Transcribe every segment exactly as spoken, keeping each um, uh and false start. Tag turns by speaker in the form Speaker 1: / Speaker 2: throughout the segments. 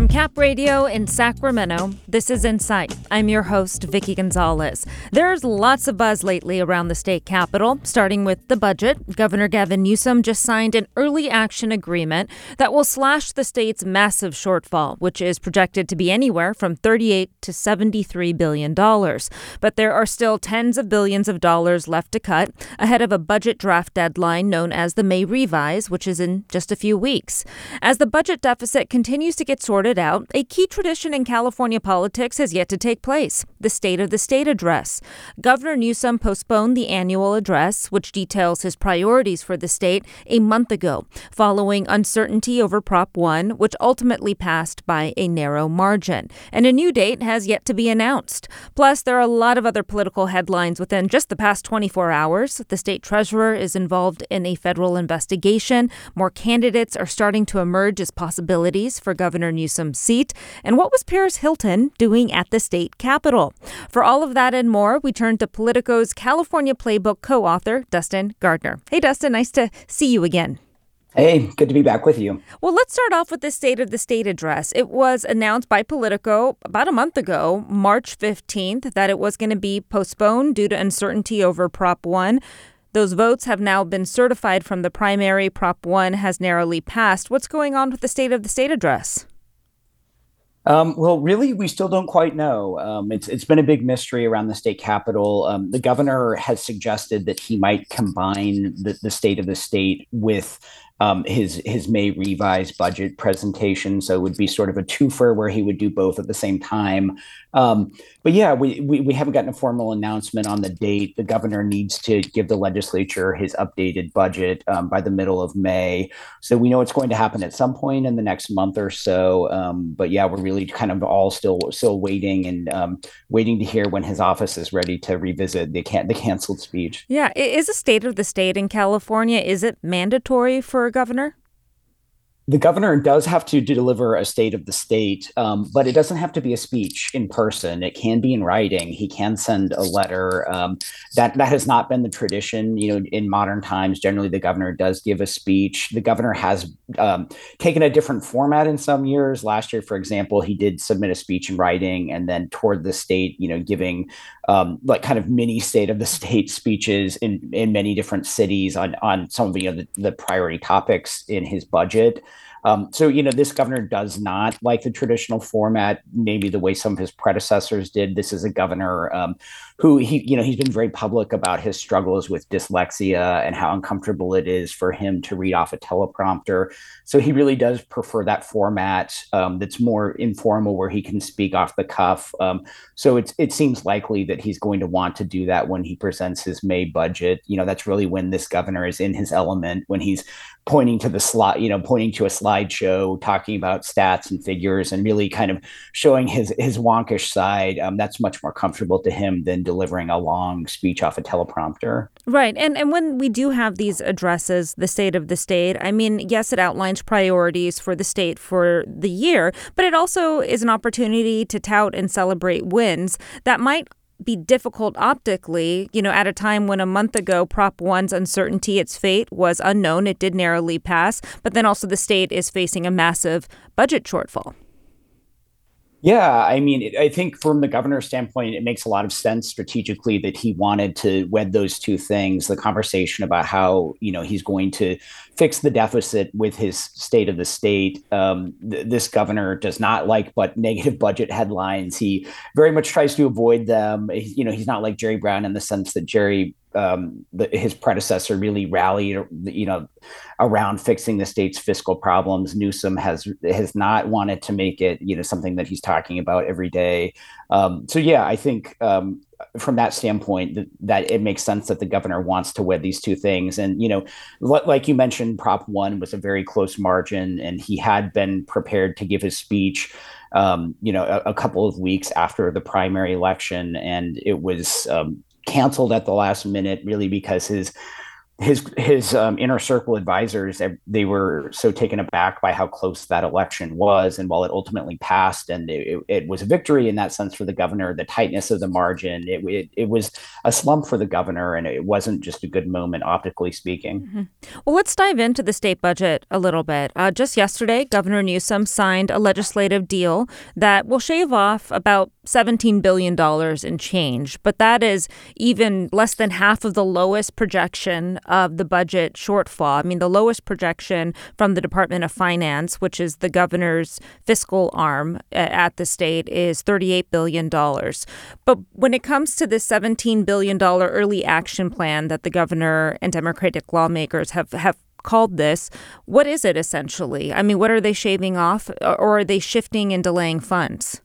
Speaker 1: From Cap Radio in Sacramento, this is Insight. I'm your host, Vicky Gonzalez. There's lots of buzz lately around the state capitol, starting with the budget. Governor Gavin Newsom just signed an early action agreement that will slash the state's massive shortfall, which is projected to be anywhere from thirty-eight to seventy-three billion dollars. But there are still tens of billions of dollars left to cut ahead of a budget draft deadline known as the May Revise, which is in just a few weeks. As the budget deficit continues to get sorted out, a key tradition in California politics has yet to take place, the State of the State address. Governor Newsom postponed the annual address, which details his priorities for the state, a month ago, following uncertainty over Prop one, which ultimately passed by a narrow margin. And a new date has yet to be announced. Plus, there are a lot of other political headlines within just the past twenty-four hours. The state treasurer is involved in a federal investigation. More candidates are starting to emerge as possibilities for Governor Newsom's seat. And what was Paris Hilton doing at the state capitol? For all of that and more, we turn to Politico's California Playbook co-author, Dustin Gardner. Hey, Dustin, nice to see you again.
Speaker 2: Hey, good to be back with you.
Speaker 1: Well, let's start off with the State of the State address. It was announced by Politico about a month ago, March fifteenth, that it was going to be postponed due to uncertainty over Prop one. Those votes have now been certified from the primary. Prop one has narrowly passed. What's going on with the State of the State address?
Speaker 2: Um, well, really, we still don't quite know. Um, it's it's been a big mystery around the state capitol. Um, the governor has suggested that he might combine the, the State of the State with um, his his May Revise budget presentation. So it would be sort of a twofer where he would do both at the same time. Um, but yeah, we, we we haven't gotten a formal announcement on the date. The governor needs to give the legislature his updated budget um, by the middle of May. So we know it's going to happen at some point in the next month or so. Um, but yeah, we're really kind of all still still waiting and um, waiting to hear when his office is ready to revisit the can- the canceled speech.
Speaker 1: Yeah, is a State of the State in California, is it mandatory for a governor?
Speaker 2: The governor does have to deliver a State of the State, um, but it doesn't have to be a speech in person. It can be in writing. He can send a letter. Um, that that has not been the tradition. You know, in modern times, generally the governor does give a speech. The governor has um, taken a different format in some years. Last year, for example, he did submit a speech in writing and then toured the state, you know, giving um, like kind of mini State of the State speeches in, in many different cities on, on some of you know, the, the priority topics in his budget. Um, so, you know, this governor does not like the traditional format, maybe the way some of his predecessors did. This is a governor um, who he, you know, he's been very public about his struggles with dyslexia and how uncomfortable it is for him to read off a teleprompter. So he really does prefer that format um, that's more informal, where he can speak off the cuff. Um, so it's, it seems likely that he's going to want to do that when he presents his May budget. You know, that's really when this governor is in his element, when he's pointing to the slide, you know, pointing to a slideshow, talking about stats and figures, and really kind of showing his his wonkish side. Um, that's much more comfortable to him than delivering a long speech off a teleprompter.
Speaker 1: Right. And and when we do have these addresses, the State of the State, I mean, yes, it outlines priorities for the state for the year, but it also is an opportunity to tout and celebrate wins that might be difficult optically, you know, at a time when a month ago Prop one's uncertainty, its fate was unknown. It did narrowly pass, but then also the state is facing a massive budget shortfall.
Speaker 2: Yeah, I mean, it, I think from the governor's standpoint, it makes a lot of sense strategically that he wanted to wed those two things. The conversation about how, you know, he's going to fix the deficit with his State of the State. Um, th- this governor does not like but negative budget headlines. He very much tries to avoid them. He, you know, he's not like Jerry Brown in the sense that Jerry Um, the, his predecessor really rallied, you know, around fixing the state's fiscal problems. Newsom has has not wanted to make it, you know, something that he's talking about every day. Um, so yeah, I think um, from that standpoint, that, that it makes sense that the governor wants to wed these two things. And you know, like you mentioned, Prop one was a very close margin, and he had been prepared to give his speech. Um, you know, a, a couple of weeks after the primary election, and it was. Um, canceled at the last minute, really because his his his um, inner circle advisors, they were so taken aback by how close that election was, and while it ultimately passed and it, it was a victory in that sense for the governor, the tightness of the margin, it, it, it was a slump for the governor, and it wasn't just a good moment optically speaking.
Speaker 1: Mm-hmm. Well, let's dive into the state budget a little bit. Uh, just yesterday, Governor Newsom signed a legislative deal that will shave off about seventeen billion dollars in change, but that is even less than half of the lowest projection of the budget shortfall. I mean, the lowest projection from the Department of Finance, which is the governor's fiscal arm at the state, is thirty-eight billion dollars. But when it comes to this seventeen billion dollars early action plan that the governor and Democratic lawmakers have, have called this, what is it essentially? I mean, what are they shaving off, or are they shifting and delaying funds?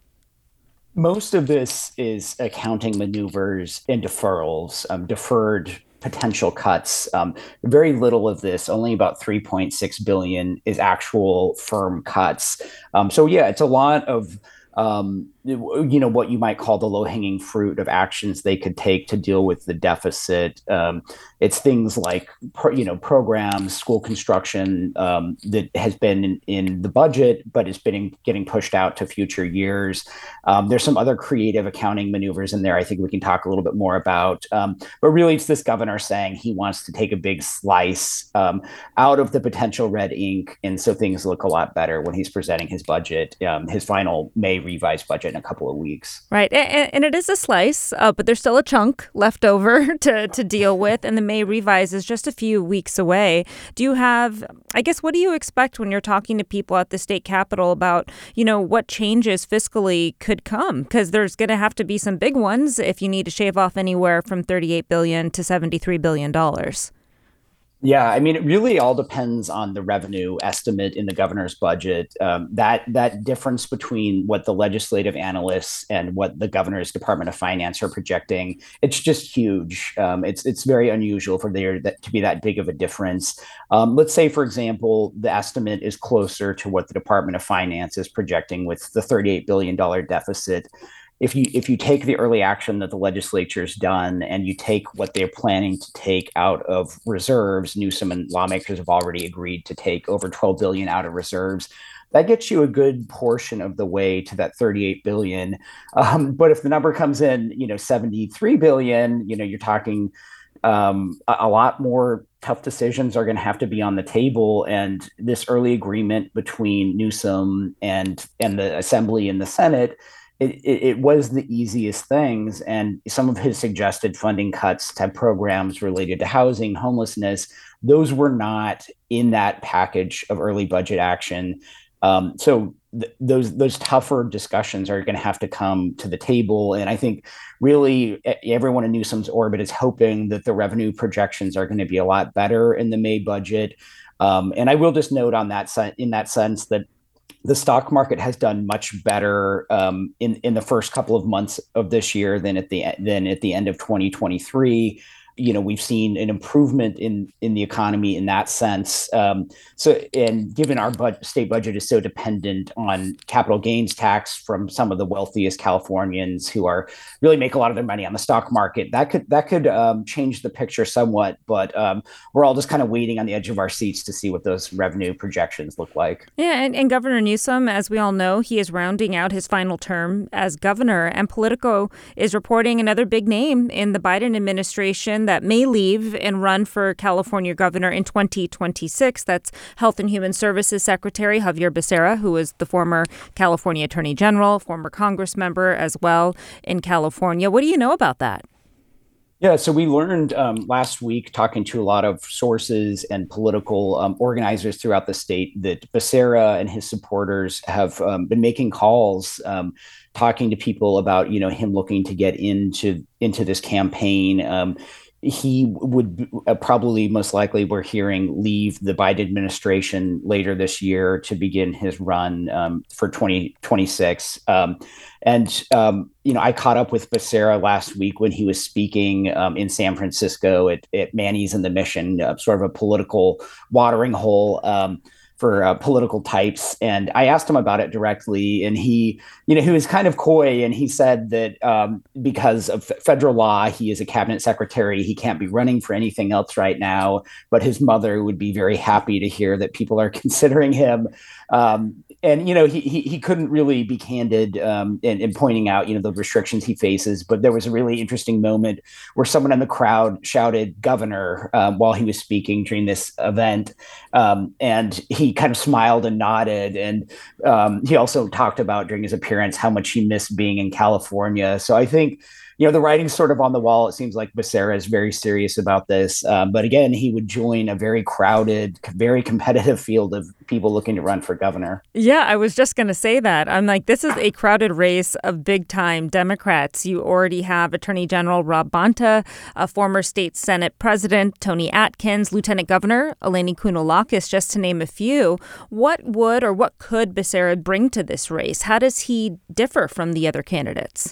Speaker 2: Most of this is accounting maneuvers and deferrals, um, deferred potential cuts. Um, very little of this, only about three point six billion dollars is actual firm cuts. Um, so yeah, it's a lot of um, you know, what you might call the low-hanging fruit of actions they could take to deal with the deficit. Um, it's things like, you know, programs, school construction um, that has been in, in the budget, but is been getting pushed out to future years. Um, there's some other creative accounting maneuvers in there I think we can talk a little bit more about. Um, but really, it's this governor saying he wants to take a big slice um, out of the potential red ink. And so things look a lot better when he's presenting his budget, um, his final May revised budget in a couple of weeks.
Speaker 1: Right. And, and it is a slice, uh, but there's still a chunk left over to, to deal with. And the May revise is just a few weeks away. Do you have, I guess, what do you expect when you're talking to people at the state capitol about, you know, what changes fiscally could come? Because there's going to have to be some big ones if you need to shave off anywhere from thirty-eight billion dollars to seventy-three billion dollars.
Speaker 2: Yeah, I mean, it really all depends on the revenue estimate in the governor's budget. Um, that that difference between what the legislative analysts and what the governor's Department of Finance are projecting, it's just huge. Um, it's it's very unusual for there that, to be that big of a difference. Um, let's say, for example, the estimate is closer to what the Department of Finance is projecting with the thirty-eight billion dollars deficit. If you if you take the early action that the legislature's done and you take what they're planning to take out of reserves, Newsom and lawmakers have already agreed to take over twelve billion dollars out of reserves. That gets you a good portion of the way to that thirty-eight billion dollars. Um, but if the number comes in, you know, seventy-three billion dollars, you know, you're talking um, a, a lot more tough decisions are going to have to be on the table. And this early agreement between Newsom and and the Assembly and the Senate, It, it, it was the easiest things. And some of his suggested funding cuts to programs related to housing, homelessness, those were not in that package of early budget action. Um, so th- those those tougher discussions are going to have to come to the table. And I think really everyone in Newsom's orbit is hoping that the revenue projections are going to be a lot better in the May budget. Um, and I will just note on that side, in that sense, that the stock market has done much better um, in in the first couple of months of this year than at the than at the end of twenty twenty-three. You know, we've seen an improvement in in the economy in that sense. Um, so, and given our bud- state budget is so dependent on capital gains tax from some of the wealthiest Californians who are really make a lot of their money on the stock market, that could that could um, change the picture somewhat. But um, we're all just kind of waiting on the edge of our seats to see what those revenue projections look like.
Speaker 1: Yeah, and, and Governor Newsom, as we all know, he is rounding out his final term as governor, and Politico is reporting another big name in the Biden administration that may leave and run for California governor in twenty twenty-six. That's Health and Human Services Secretary Xavier Becerra, who is the former California Attorney General, former Congress member as well in California. What do you know about that?
Speaker 2: Yeah, so we learned um, last week, talking to a lot of sources and political um, organizers throughout the state, that Becerra and his supporters have um, been making calls, um, talking to people about, you know, him looking to get into into this campaign. Um, he would uh, probably most likely, we're hearing, leave the Biden administration later this year to begin his run um, for twenty twenty-six. Um, and, um, you know, I caught up with Becerra last week when he was speaking um, in San Francisco at, at Manny's and the Mission, uh, sort of a political watering hole. Um, for uh, political types. And I asked him about it directly, and he, you know, he was kind of coy, and he said that um, because of f- federal law, he is a cabinet secretary. He can't be running for anything else right now, but his mother would be very happy to hear that people are considering him. Um, and you know, he, he he couldn't really be candid um, in, in pointing out, you know, the restrictions he faces. But there was a really interesting moment where someone in the crowd shouted "Governor" um, while he was speaking during this event, um, and he kind of smiled and nodded. And um, he also talked about during his appearance how much he missed being in California. So I think, you know, the writing's sort of on the wall. It seems like Becerra is very serious about this. Um, but again, he would join a very crowded, very competitive field of people looking to run for governor.
Speaker 1: Yeah, I was just going to say that. I'm like, this is a crowded race of big-time Democrats. You already have Attorney General Rob Bonta, a former state Senate President Tony Atkins, Lieutenant Governor Eleni Kounalakis, just to name a few. What would or what could Becerra bring to this race? How does he differ from the other candidates?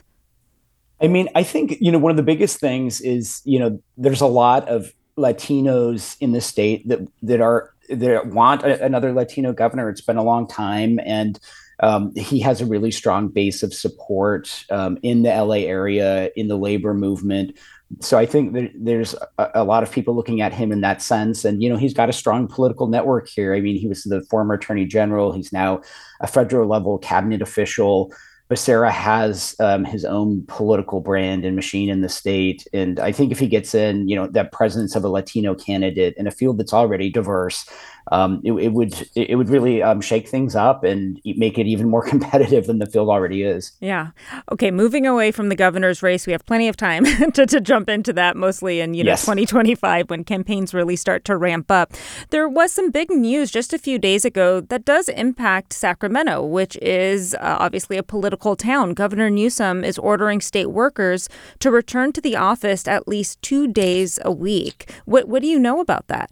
Speaker 2: I mean, I think, you know, one of the biggest things is, you know, there's a lot of Latinos in the state that that are that want a, another Latino governor. It's been a long time, and um, he has a really strong base of support um, in the L A area, in the labor movement. So I think there, there's a, a lot of people looking at him in that sense. And, you know, he's got a strong political network here. I mean, he was the former attorney general. He's now a federal level cabinet official. Becerra has um, his own political brand and machine in the state. And I think if he gets in, you know, that presence of a Latino candidate in a field that's already diverse, um, it, it would it would really um, shake things up and make it even more competitive than the field already is.
Speaker 1: Yeah. Okay. Moving away from the governor's race, we have plenty of time to, to jump into that, mostly in, you know, yes. twenty twenty-five, when campaigns really start to ramp up. There was some big news just a few days ago that does impact Sacramento, which is uh, obviously a political town. Governor Newsom is ordering state workers to return to the office at least two days a week. What What do you know about that?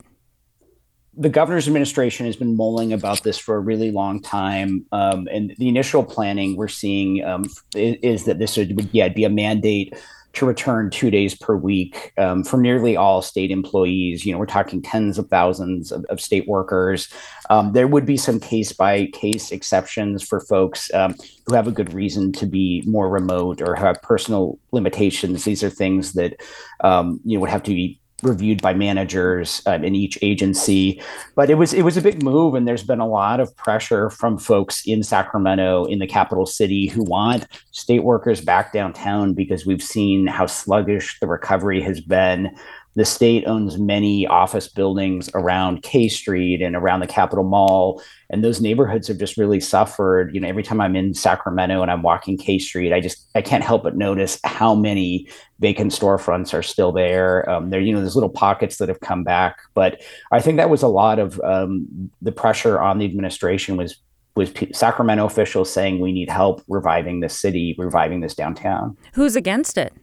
Speaker 2: The governor's administration has been mulling about this for a really long time. Um, and the initial planning we're seeing um, is, is that this would yeah, be a mandate to return two days per week um, for nearly all state employees. You know, we're talking tens of thousands of, of state workers. Um, there would be some case by case exceptions for folks um, who have a good reason to be more remote or have personal limitations. These are things that, um, you know, would have to be reviewed by managers um, in each agency. But it was it was a big move, and there's been a lot of pressure from folks in Sacramento, in the capital city, who want state workers back downtown because we've seen how sluggish the recovery has been. The state owns many office buildings around K Street and around the Capitol Mall, and those neighborhoods have just really suffered. You know, every time I'm in Sacramento and I'm walking K Street, I just I can't help but notice how many vacant storefronts are still there. Um, there, you know, there's little pockets that have come back, but I think that was a lot of um, the pressure on the administration was was P- Sacramento officials saying we need help reviving this city, reviving this downtown.
Speaker 1: Who's against it?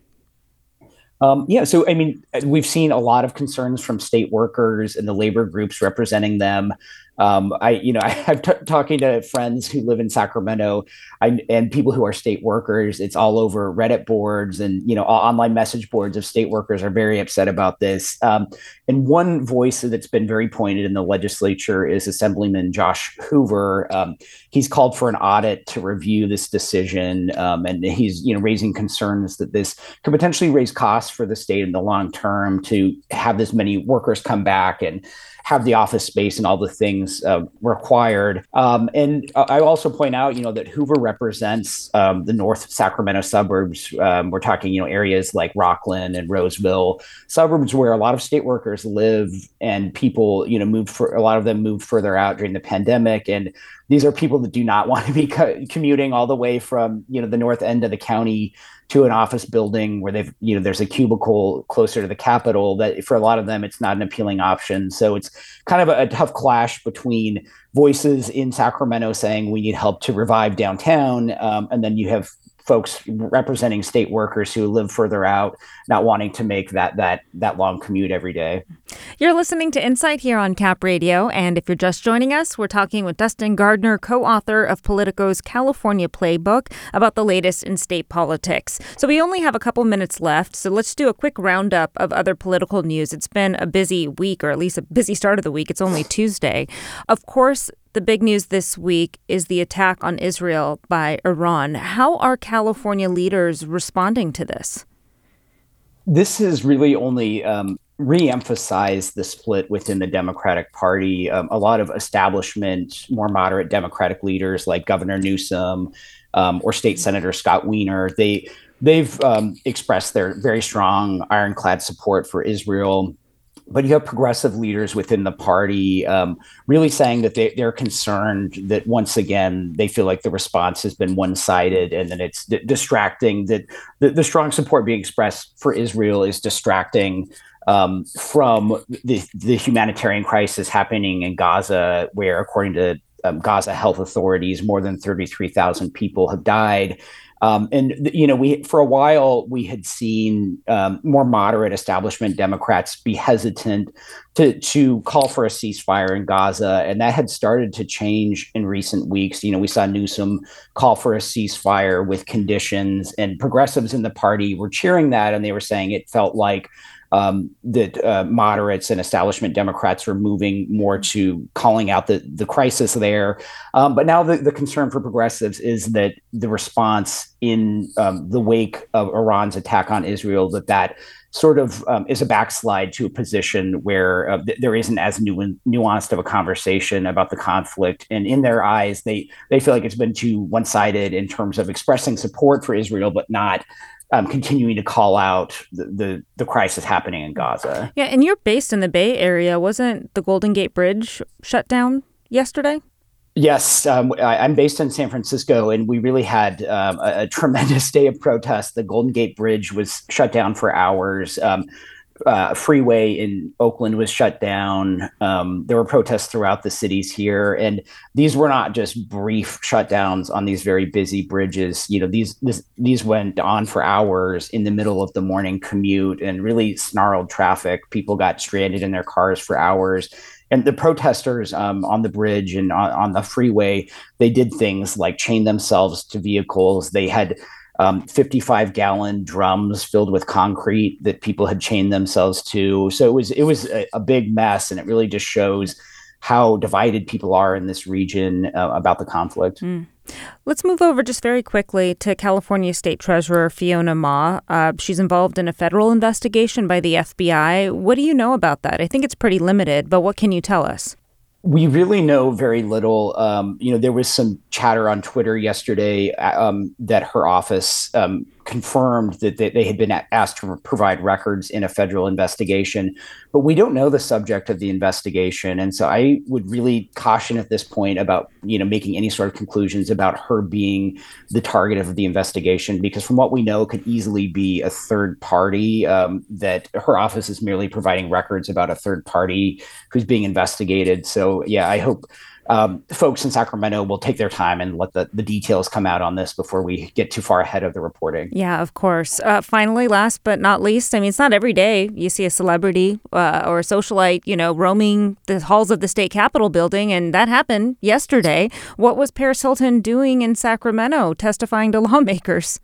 Speaker 2: Um, yeah, so I mean, we've seen a lot of concerns from state workers and the labor groups representing them. Um, I, you know, I, I'm t- talking to friends who live in Sacramento I, and people who are state workers. It's all over Reddit boards and, you know, online message boards of state workers are very upset about this. Um, and one voice that's been very pointed in the legislature is Assemblyman Josh Hoover. Um, he's called for an audit to review this decision. Um, and he's, you know, raising concerns that this could potentially raise costs for the state in the long term to have this many workers come back and have the office space and all the things uh, required. Um, and I also point out, you know, that Hoover represents um, the North Sacramento suburbs. Um, we're talking, you know, areas like Rockland and Roseville, suburbs where a lot of state workers live, and people, you know, moved for a lot of them moved further out during the pandemic. And these are people that do not want to be co- commuting all the way from, you know, the north end of the county to an office building where they've, you know, there's a cubicle closer to the Capitol. That for a lot of them, it's not an appealing option. So it's kind of a, a tough clash between voices in Sacramento saying we need help to revive downtown. Um, and then you have folks representing state workers who live further out, not wanting to make that that that long commute every day.
Speaker 1: You're listening to Insight here on Cap Radio, and if you're just joining us, we're talking with Dustin Gardner, co-author of Politico's California Playbook, about the latest in state politics. So we only have a couple minutes left, so let's do a quick roundup of other political news. It's been a busy week, or at least a busy start of the week. It's only Tuesday. Of course, the big news this week is the attack on Israel by Iran. How are California leaders responding to this?
Speaker 2: This has really only um, re-emphasized the split within the Democratic Party. Um, a lot of establishment, more moderate Democratic leaders like Governor Newsom um, or State Senator Scott Wiener, they, they've um, expressed their very strong, ironclad support for Israel. But you have progressive leaders within the party um, really saying that they, they're concerned that once again, they feel like the response has been one-sided and that it's d- distracting, that the, the strong support being expressed for Israel is distracting um, from the, the humanitarian crisis happening in Gaza, where according to um, Gaza health authorities, more than thirty-three thousand people have died. Um, and, you know, we for a while, we had seen um, more moderate establishment Democrats be hesitant to to call for a ceasefire in Gaza. And that had started to change in recent weeks. You know, we saw Newsom call for a ceasefire with conditions, and progressives in the party were cheering that. And they were saying it felt like Um, that uh, moderates and establishment Democrats are moving more to calling out the, the crisis there. Um, but now the, the concern for progressives is that the response in um, the wake of Iran's attack on Israel, that that sort of um, is a backslide to a position where uh, th- there isn't as nu- nuanced of a conversation about the conflict. And in their eyes, they, they feel like it's been too one-sided in terms of expressing support for Israel, but not Um, continuing to call out the, the the crisis happening in Gaza.
Speaker 1: Yeah, and you're based in the Bay Area. Wasn't the Golden Gate Bridge shut down yesterday?
Speaker 2: Yes, um, I, I'm based in San Francisco, and we really had um, a, a tremendous day of protest. The Golden Gate Bridge was shut down for hours. Um, uh, freeway in Oakland was shut down. Um, there were protests throughout the cities here, and these were not just brief shutdowns on these very busy bridges. You know, these this, these went on for hours in the middle of the morning commute and really snarled traffic. People got stranded in their cars for hours. And the protesters um, on the bridge and on, on the freeway, they did things like chain themselves to vehicles. They had um, fifty-five gallon drums filled with concrete that people had chained themselves to. So it was it was a, a big mess, and it really just shows how divided people are in this region uh, about the conflict.
Speaker 1: Mm. Let's move over just very quickly to California State Treasurer Fiona Ma. Uh, she's involved in a federal investigation by the F B I. What do you know about that? I think it's pretty limited, but what can you tell us?
Speaker 2: We really know very little. Um, you know, there was some chatter on Twitter yesterday um, that her office um, confirmed that they, they had been asked to provide records in a federal investigation, but we don't know the subject of the investigation. And so I would really caution at this point about, you know, making any sort of conclusions about her being the target of the investigation, because from what we know, it could easily be a third party, um, that her office is merely providing records about a third party who's being investigated. So, yeah, I hope Um, folks in Sacramento will take their time and let the, the details come out on this before we get too far ahead of the reporting.
Speaker 1: Yeah, of course. Uh, finally, last but not least, I mean, it's not every day you see a celebrity uh, or a socialite, you know, roaming the halls of the state capitol building, and that happened yesterday. What was Paris Hilton doing in Sacramento, testifying to lawmakers?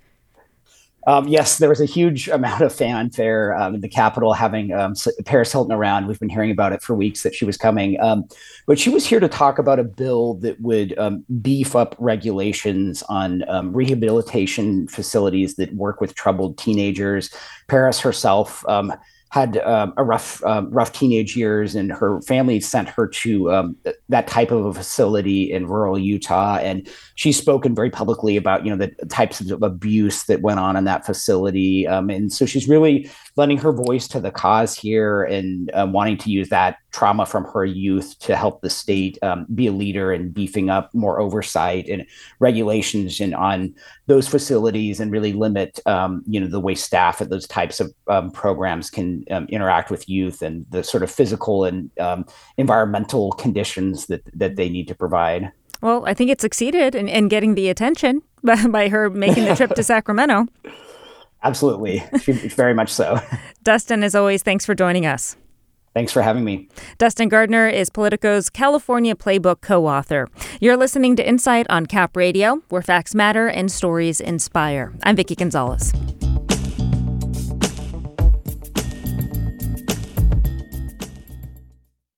Speaker 2: Um, yes, there was a huge amount of fanfare um, in the Capitol having um, Paris Hilton around. We've been hearing about it for weeks that she was coming. Um, but she was here to talk about a bill that would um, beef up regulations on um, rehabilitation facilities that work with troubled teenagers. Paris herself um, had um, a rough, um, rough teenage years, and her family sent her to um, that type of a facility in rural Utah. And she's spoken very publicly about, you know, the types of abuse that went on in that facility. Um, and so she's really lending her voice to the cause here and uh, wanting to use that trauma from her youth to help the state um, be a leader in beefing up more oversight and regulations and on those facilities, and really limit, um, you know, the way staff at those types of um, programs can um, interact with youth and the sort of physical and um, environmental conditions that that they need to provide.
Speaker 1: Well, I think it succeeded in, in getting the attention by, by her making the trip to Sacramento.
Speaker 2: Absolutely. Very much so.
Speaker 1: Dustin, as always, thanks for joining us.
Speaker 2: Thanks for having me.
Speaker 1: Dustin Gardner is Politico's California Playbook co-author. You're listening to Insight on Cap Radio, where facts matter and stories inspire. I'm Vicki Gonzalez.